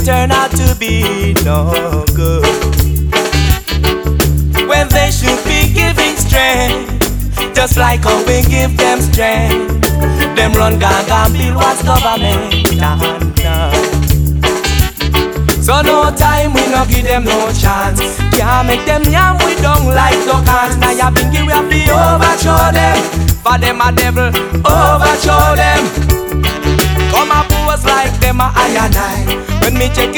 turn out to be no good. When they should be giving strength, just like how we give them strength. Them run gang and build what's government done. So no time, we no give them no chance. Can't make them yam, we don't like no cans. Now ya bingy, we have to overthrow them. For them a devil, overthrow them. Come a pose like them a I and I. When me check